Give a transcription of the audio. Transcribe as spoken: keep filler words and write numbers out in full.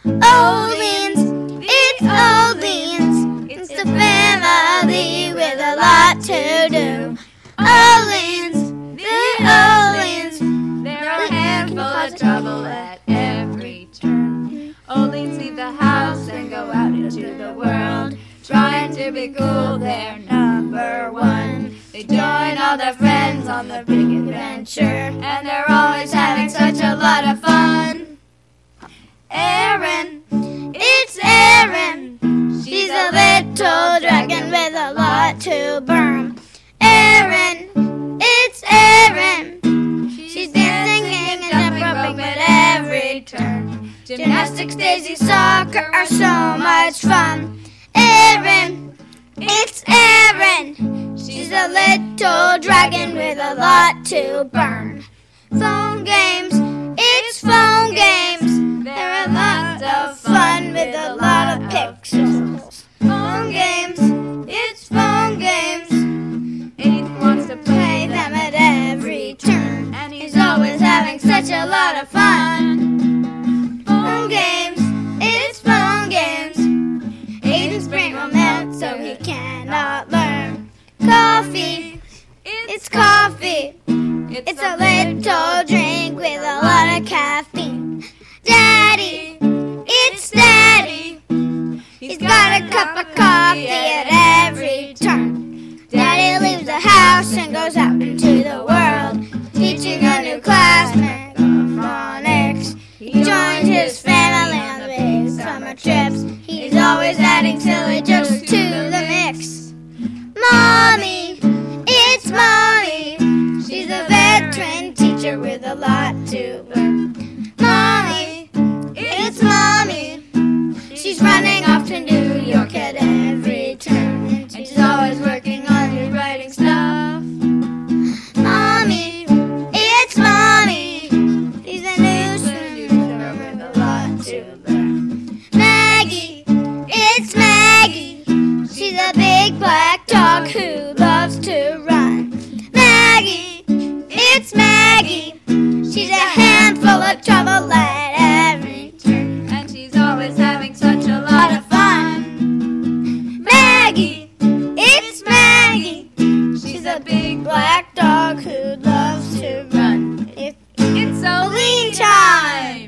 Old Beans, it's Old Beans. It's the family with a lot to do. Old Beans, the Old Beans. They're a handful of trouble at every turn. Old Beans leave the house and go out into the world, trying to be cool, they're number one. They join all their friends on the big adventure, and they're always having such a lot of fun. Erin, it's Erin. She's a little dragon with a lot to burn. Erin, it's Erin. She's dancing and jumping rope at every turn. Gymnastics, daisy, soccer are so much fun. Erin, it's Erin. She's a little dragon with a lot to burn. Phone games, it's phone games. They're a lot of fun with a lot of pixels. Phone games, it's phone games. Aiden wants to play them at every turn, and he's always having such a lot of fun. Phone games, it's phone games. Aiden's brain will melt so he cannot learn. Coffee, it's coffee. It's a little drink with a lot of caffeine. Daddy, it's Daddy. He's got a cup of coffee at every turn. Daddy leaves the house and goes out into the world, teaching a new class, megaphonics. He joined his family on the big summer trips. He's always adding silly jokes to the mix. Mommy, it's Mommy. She's a veteran teacher with a lot to learn. Mommy, it's Mommy. She's running off to New York at every turn, and she's always working on rewriting stuff. Mommy, it's Mommy. She's a new student with a lot to learn. Maggie, it's Maggie. She's a big black dog who loves to run. Maggie, it's Maggie. She's a handful of trouble.